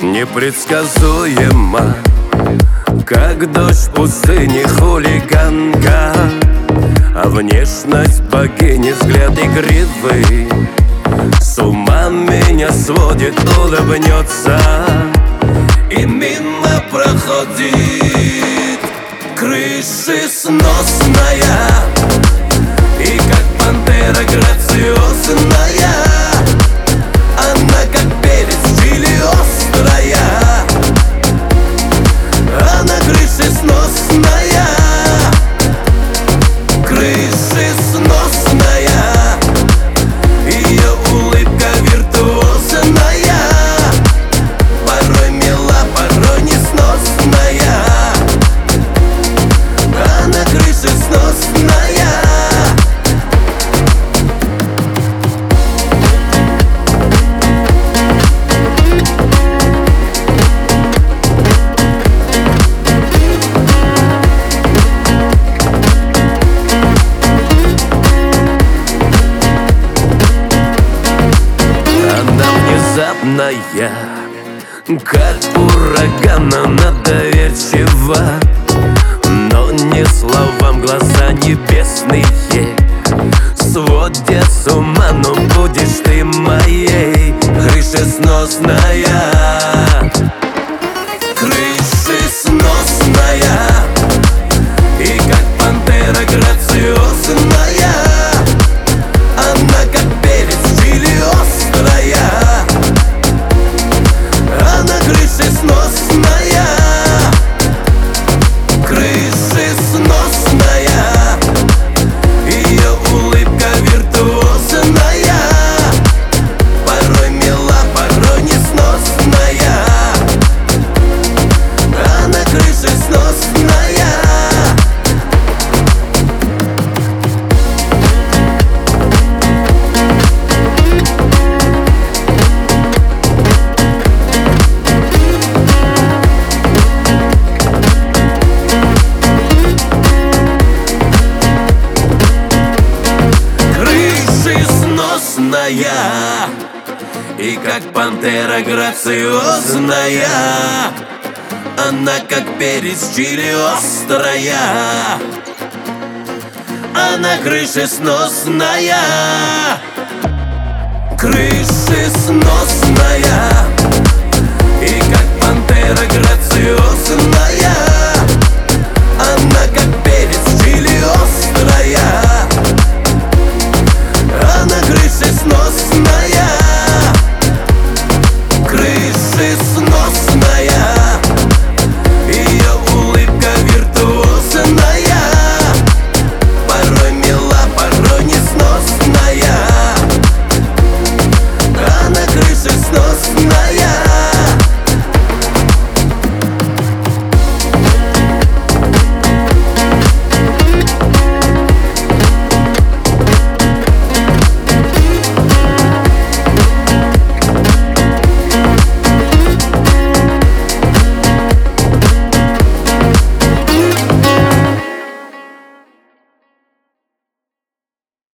Непредсказуема, как дождь в пустыне, хулиганка. А внешность богини, взгляд игривый, с ума меня сводит, улыбнется и мимо проходит. Крышесносная, и как пантера грациозная, она как перец чили острая. Она крышесносная, крышесносная, ее улыбка виртуозная, порой мила, порой несносная. Она крышесносная. Внезапная, как ураган, она доверчива, но не словам глаза небесные сводят с ума. Но будешь ты моей крышесносная, крышесносная, и как пантера грациозная, она как перец чили острая. Она крышесносная, крышесносная, ее улыбка виртуозная, порой мила, порой несносная. Она крышесносная. И как пантера грациозная, она как перец чили острая. Она крышесносная, крышесносная, и как пантера грациозная, она как